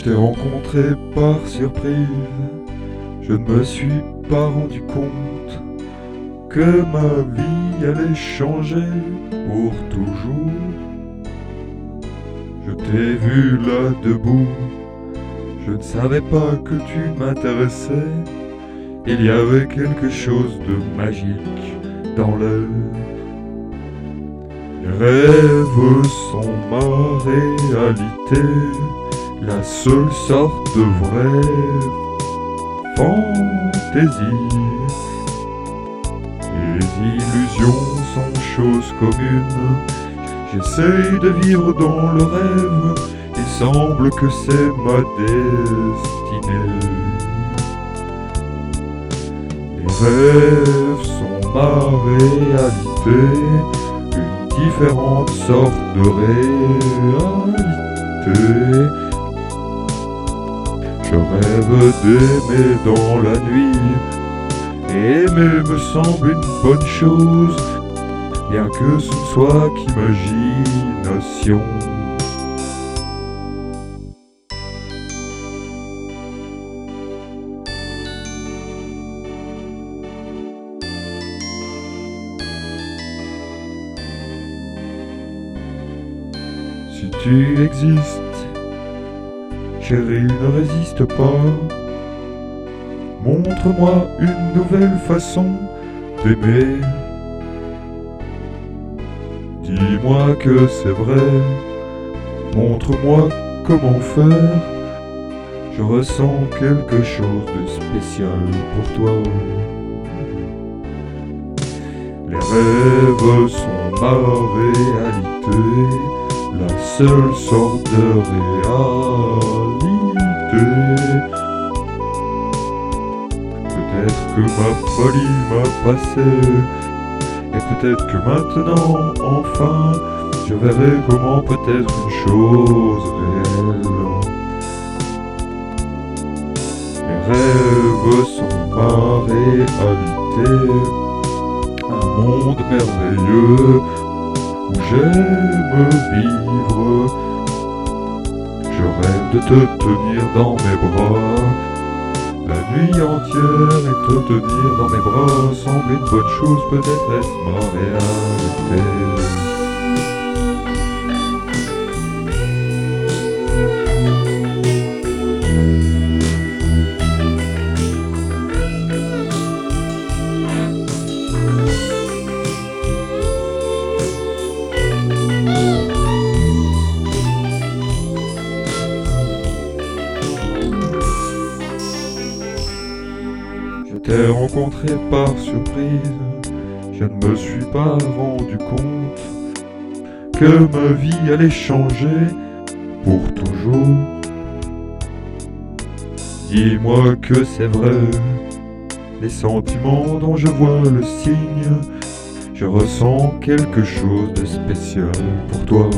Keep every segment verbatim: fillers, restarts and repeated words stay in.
t'ai rencontré par surprise, je ne me suis pas rendu compte que ma vie allait changer pour toujours. Je t'ai vu là debout, je ne savais pas que tu m'intéressais. Il y avait quelque chose de magique dans l'air. Les rêves sont ma réalité, la seule sorte de vraie fantaisie. Les illusions sont choses communes, j'essaye de vivre dans le rêve, il semble que c'est ma destinée. Les rêves sont ma réalité, une différente sorte de réalité. Je rêve d'aimer dans la nuit, et aimer me semble une bonne chose, bien que ce ne soit qu'imagination. Si tu existes, chérie, ne résiste pas. Montre-moi une nouvelle façon d'aimer. Dis-moi que c'est vrai, montre-moi comment faire. Je ressens quelque chose de spécial pour toi. Les rêves sont ma réalité, la seule sorte de réalité. Peut-être que ma folie m'a passé, et peut-être que maintenant, enfin, je verrai comment peut être une chose réelle. Les rêves sont ma réalité, un monde merveilleux où j'aime vivre. Je rêve de te tenir dans mes bras, la nuit entière, et te tenir dans mes bras semble une bonne chose, peut-être est-ce ma réalité. Je t'ai rencontré par surprise, je ne me suis pas rendu compte que ma vie allait changer pour toujours. Dis-moi que c'est vrai, les sentiments dont je vois le signe, je ressens quelque chose de spécial pour toi.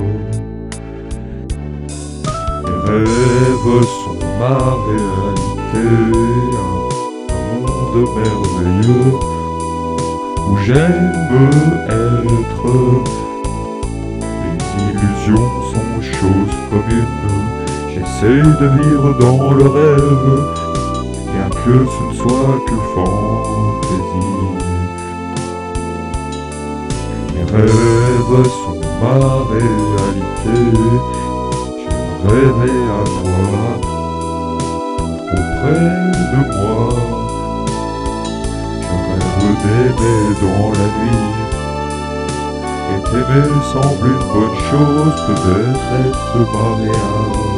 Les rêves sont ma réalité, de merveilleux où j'aime être. Les illusions sont choses communes, j'essaye de vivre dans le rêve, bien que ce ne soit que fantaisie. Les rêves sont ma réalité, je rêvais à toi, auprès de moi. D'aimer dans la nuit, et t'aimer semble une bonne chose, peut-être est-ce ma réalité.